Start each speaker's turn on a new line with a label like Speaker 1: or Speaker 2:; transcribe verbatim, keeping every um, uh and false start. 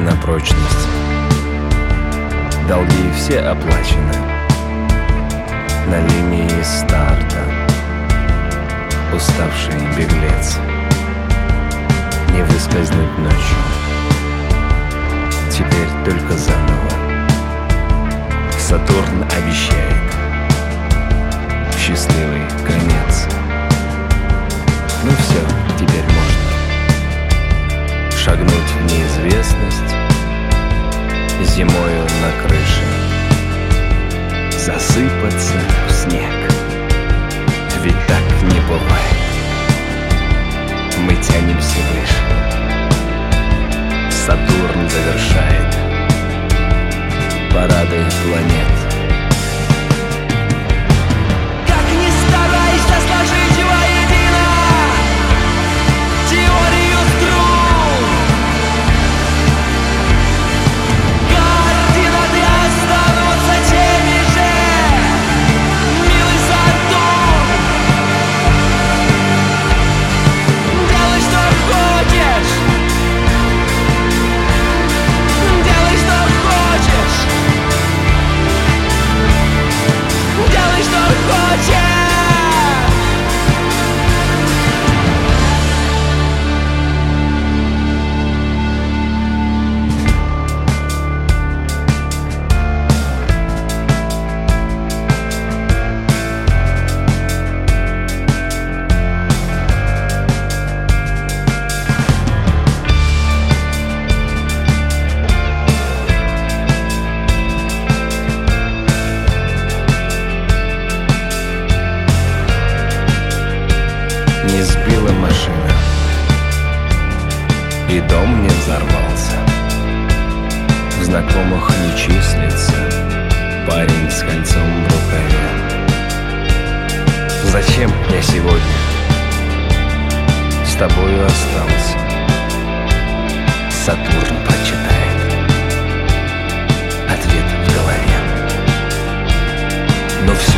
Speaker 1: на прочность. Долги все оплачены. На линии старта уставший беглец. Не выскользнуть ночью. Теперь только заново. Сатурн обещает счастливый конец. Ну все, теперь можно шагнуть в неизвестность, зимою на крыше засыпаться в снег. Ведь так не бывает. Мы тянемся выше. Сатурн завершает парады планет.
Speaker 2: Как ни старайся сложить воедино теорию струн, координаты останутся теми же, милый Сатурн. Делай, что хочешь, делай, что хочешь, делай, что хочешь.
Speaker 1: Не сбила машина, и дом не взорвался. В знакомых не числится парень с кольцом в рукаве. Зачем я сегодня с тобою остался? Сатурн прочитает ответ в голове. Но все